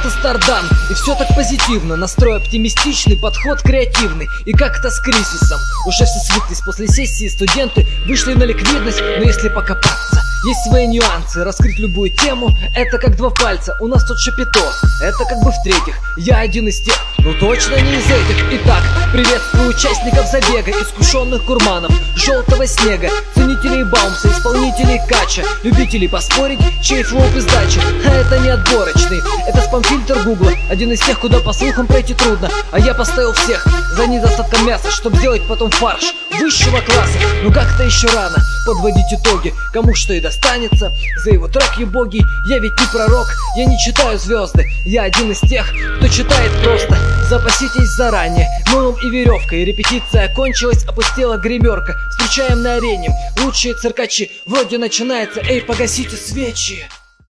Вот и стардан, и все так позитивно. Настрой оптимистичный, подход креативный. И как-то с кризисом уже все свыклись. После сессии студенты вышли на ликвидность. Но если покопаться, есть свои нюансы. Раскрыть любую тему — это как два пальца. У нас тут шапито, это как бы в-третьих. Я один из тех, ну точно не из этих. Итак, приветствую участников забега, искушенных гурманов желтого снега, ценителей Баумса, исполнителей Кача, любителей поспорить, чей флоу и сдача. А это не отборочный, это спам-фильтр гугла. Один из тех, куда по слухам пройти трудно. А я поставил всех за недостатком мяса, чтобы сделать потом фарш высшего класса. Но как-то еще рано подводить итоги, кому что и достанется за его трек, ебоги. Я ведь не пророк, я не читаю звезды. Я один из тех, кто читает просто. Запаситесь заранее мылом и веревкой. Репетиция окончилась, опустела гримерка. Встречаем на арене лучшие циркачи. Вроде начинается, эй, погасите свечи.